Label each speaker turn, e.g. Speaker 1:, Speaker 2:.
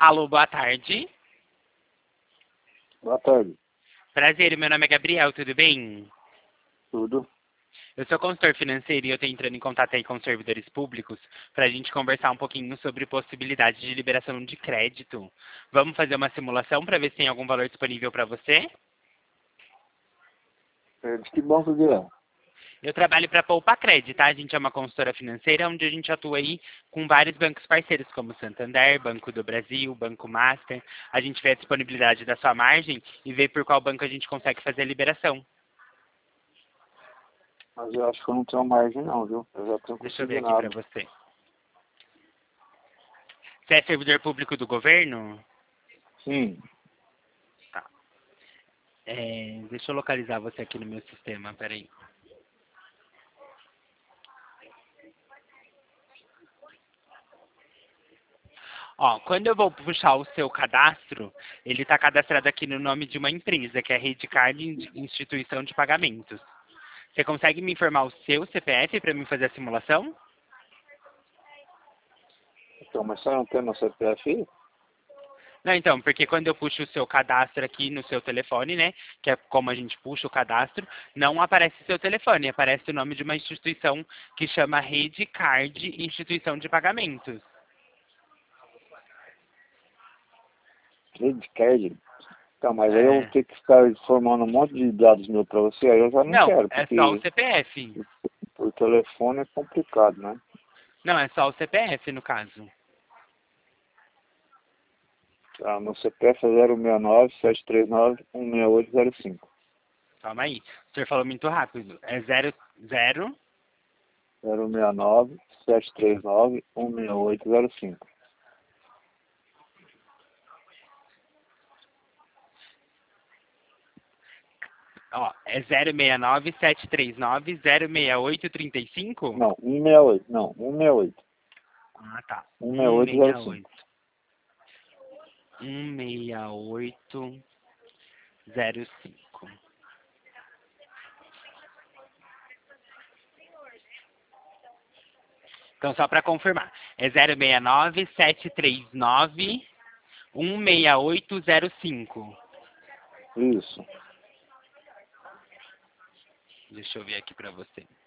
Speaker 1: Alô, boa tarde.
Speaker 2: Boa tarde.
Speaker 1: Prazer, meu nome é Gabriel, tudo bem?
Speaker 2: Tudo?
Speaker 1: Eu sou consultor financeiro e eu estou entrando em contato aí com os servidores públicos para a gente conversar um pouquinho sobre possibilidade de liberação de crédito. Vamos fazer uma simulação para ver se tem algum valor disponível para você?
Speaker 2: De que banco que é?
Speaker 1: Eu trabalho para Poupa Crédito, tá? A gente é uma consultora financeira onde a gente atua aí com vários bancos parceiros, como Santander, Banco do Brasil, Banco Master. A gente vê a disponibilidade da sua margem e vê por qual banco a gente consegue fazer a liberação.
Speaker 2: Mas eu acho que eu não tenho margem não, viu? Eu já tenho
Speaker 1: Deixa eu ver aqui para
Speaker 2: consignado.
Speaker 1: você. Você é servidor público do governo?
Speaker 2: Sim.
Speaker 1: Tá. Deixa eu localizar você aqui no meu sistema, peraí. Ó, quando eu vou puxar o seu cadastro, ele está cadastrado aqui no nome de uma empresa, que é a Redcard Instituição de Pagamentos. Você consegue me informar o seu CPF para mim fazer a simulação?
Speaker 2: Então, mas você não tem meu CPF?
Speaker 1: Não, então, porque quando eu puxo o seu cadastro aqui no seu telefone, né, que é como a gente puxa o cadastro, não aparece seu telefone, aparece o nome de uma instituição que chama Redcard Instituição de Pagamentos.
Speaker 2: Redcard? Então, mas aí eu vou
Speaker 1: É.
Speaker 2: ter que ficar informando um monte de dados meus pra você, aí eu já não
Speaker 1: Não,
Speaker 2: quero,
Speaker 1: é só o
Speaker 2: porque
Speaker 1: CPF.
Speaker 2: por telefone é complicado, né?
Speaker 1: Não, é só o CPF no caso.
Speaker 2: Ah, meu CPF é 069-739-16805.
Speaker 1: Calma aí. O senhor falou muito rápido. É 00.
Speaker 2: 069-739-16805.
Speaker 1: Ó, é 069-739-06835?
Speaker 2: Não, 168. Não, 168.
Speaker 1: Ah, tá.
Speaker 2: 16805.
Speaker 1: 16805. Então, só para confirmar, é 069-739-16805.
Speaker 2: Isso.
Speaker 1: Deixa eu ver aqui para você.